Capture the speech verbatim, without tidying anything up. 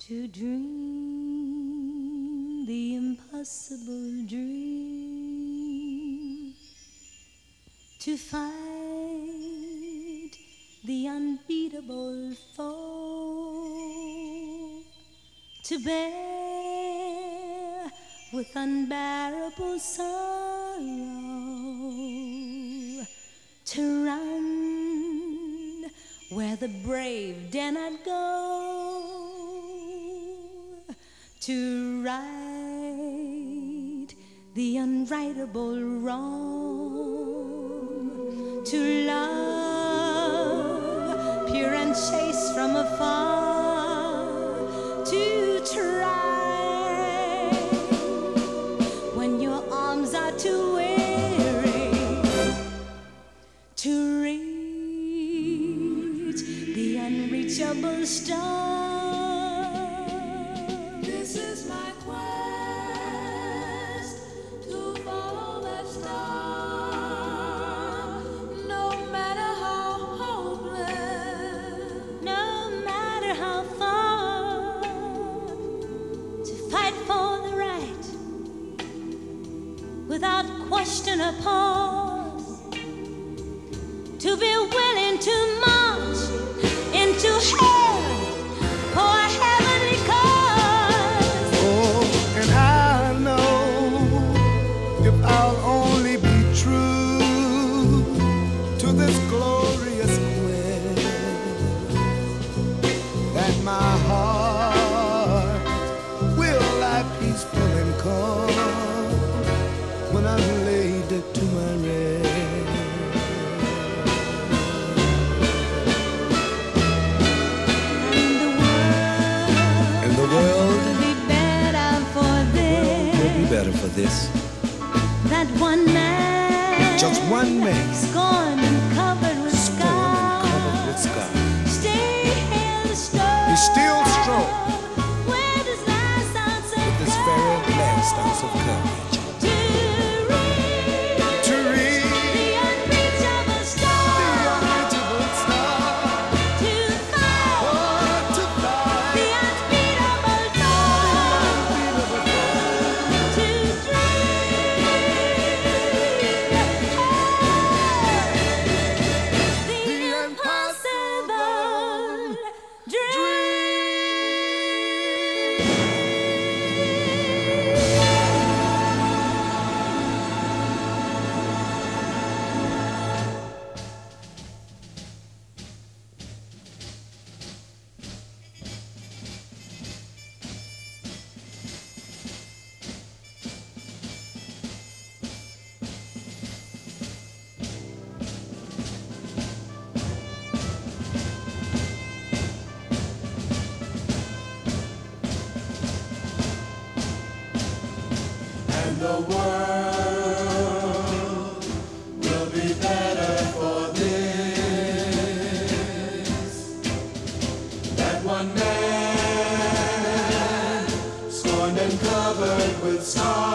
to dream the impossible dream, to fight the unbeatable foe, to bear with unbearable sorrow, to run where the brave dare not go, to right the unrightable wrong, to love pure and chaste from afar, to try when your arms are too weary, to reach the unreachable star. This is my quest to follow that star, no matter how hopeless, No matter how far, to fight for the right without question or pause, to be willing to march into hell for a heavenly cause. Oh, and I know if I'll only be true to this glorious quest, that my heart will lie peaceful and calm when I'm laid to my rest. And the world And the world will be better for will be this. better for this. That one man, Just one man, scorned and covered with scorned and covered with scars, scars. still strong. He's still strong with his last ounce of with this very last ounce of courage. to reach To reach the unreachable the star, unreachable star, to fight oh, to fly the unbeatable dawn, to dream the impossible dream. and the world will be better for this. That one man, scorned and covered with scars.